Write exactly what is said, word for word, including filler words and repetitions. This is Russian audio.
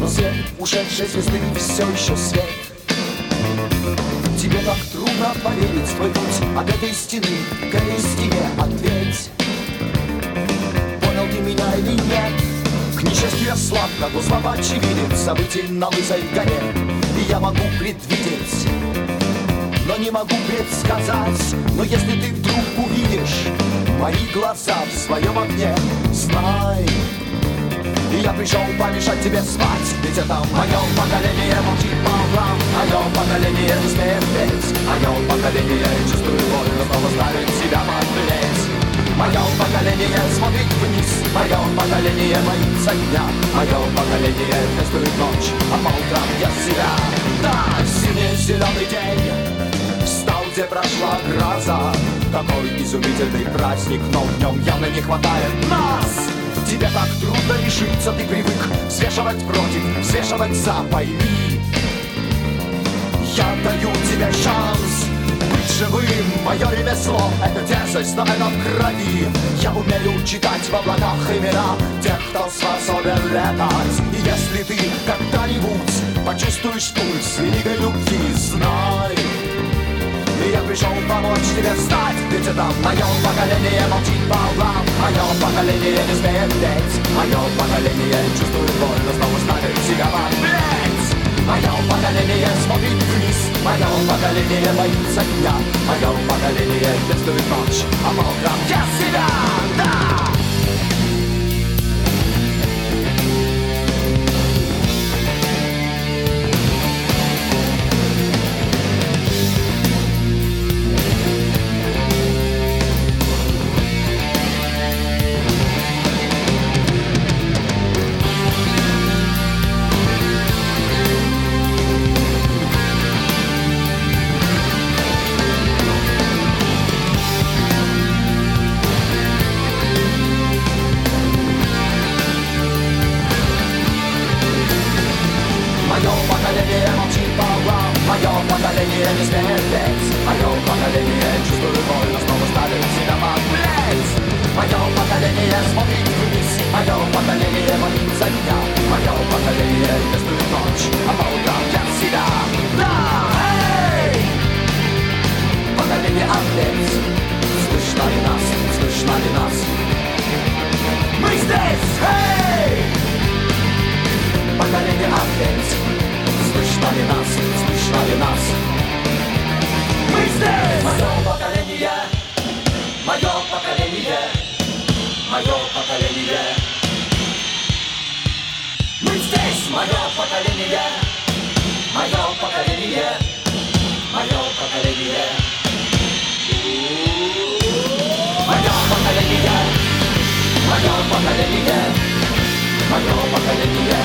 но свет ушедшей звезды все еще свет. Тебе так трудно поверить, твой путь от этой стены к этой стене. Ответь, понял ты меня или нет? К несчастью я слаб, как узлов очевидец событий на лысой горе. И я могу предвидеть, но не могу предсказать. Но если ты вдруг увидишь мои глаза в своем огне, знай, и я пришел помешать тебе спать. Ведь это мое поколение молчит по углам, мое поколение не смеет петь, мое поколение чувствует боль, но снова ставит себя пожалеть. Мое поколение смотрит вниз, мое поколение боится дня, мое поколение чувствует ночь, а по утрам я себя. Да, синий зеленый день встал, где прошла гроза. Такой изумительный праздник, но в нем явно не хватает нас. Тебе так трудно решиться, ты привык взвешивать против, взвешивать за, пойми. Я даю тебе шанс быть живым, мое ремесло — это дерзость, но это в крови. Я умею читать в облаках имена тех, кто способен летать. И если ты когда-нибудь почувствуешь пульс великой любви, знай, и я пришел помочь тебе встать. Ведь это мое поколение молчит по углам, мое поколение не смеет петь, мое поколение чувствует боль, но снова ставит себя болеть. Мое поколение смотрит вниз, мое поколение боится дня, мое поколение чувствует ночь, а по утрам я себя, да! Не смеет петь, мое поколение чувствует боль, но снова ставит себя болеть. Мое поколение смотрит вниз, мое поколение боится дня, мое поколение чувствует ночь, а по утрам я себя. Да, эй! Поколение ответь, слышно ли нас, слышно ли нас? Мы здесь, эй! Поколение ответь, слышно ли нас, слышно ли нас? Мы здесь! Мое поколение, мое поколение, мое поколение. Мы здесь! Мое поколение, мое поколение, мое поколение. Мое поколение, мое поколение, мое поколение.